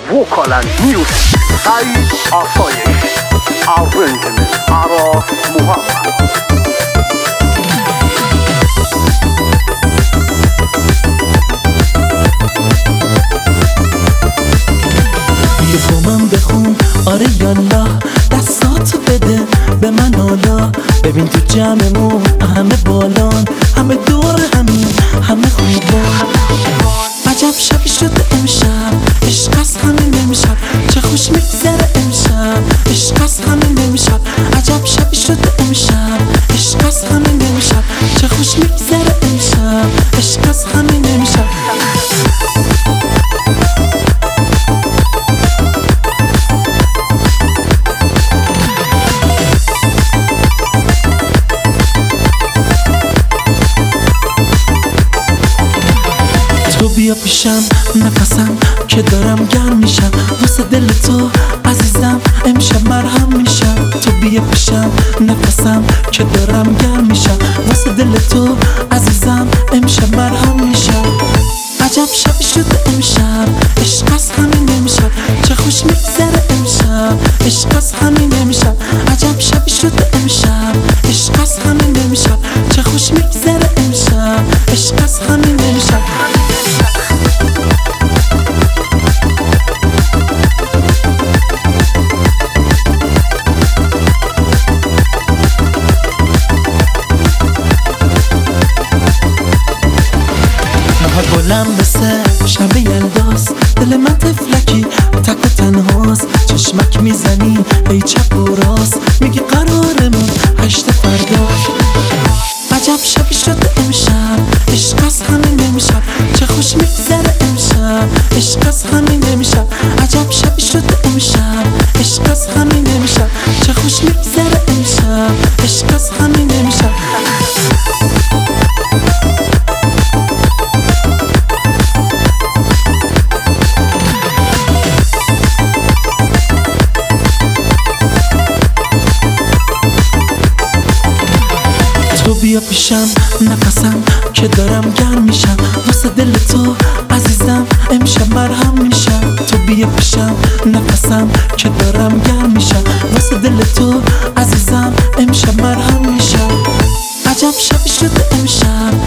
vocal and music Said Asayish. Arrangement Araf Muhammad. من بخون آره یالله دستاتو بده به من حالا ببین تو جمعمون همه بالان همه دور همین همه خوبان عجب شبی شده امشب عشق از همین امشب چه خوش میگذره امشب عشق از همین امشب عجب شبی شده امشب عشق از همین امشب چه خوش میگذره امشب عشق از همین امشب تو بیا پیشم نفسم که دارم گرم میشم واسه دل تو عزیزم امشب مرهم میشم تو بیا پیشم نفسم که دارم گرم میشم واسه دل تو عزیزم امشب مرهم میشم عجب شبی شده امشب عشق از همین امشب چه خوش میگذره امشب عشق از همین امشب عجب شبی شده امشب عشق از همین امشب چه خوش میگذره امشب عشق از همین امشب گلم مثل شب یلداز دل من تفلکی تک و تنهاست چشمک میزنی ای چپ و راست میگی قرارمون هشت فردا عجب شبی شده امشب عشق از همین امشب چه خوش میگذره امشب عشق از همین امشب عجب شبی شده امشب عشق از همین امشب چه خوش میگذره امشب عشق از همین امشب تو بیا پیشم نفسم که دارم گرم میشم واسه دل تو عزیزم امشب مرهم میشم تو بیا پیشم نفسم که دارم گرم میشم واسه دل تو عزیزم امشب مرهم میشم عجب شبی شده امشب